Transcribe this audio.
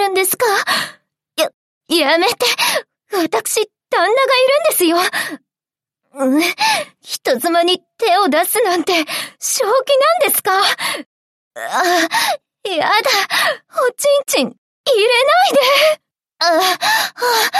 るんですか？やめて。私、旦那がいるんですよ。人妻に手を出すなんて、正気なんですか？やだ。おちんちん、入れないで。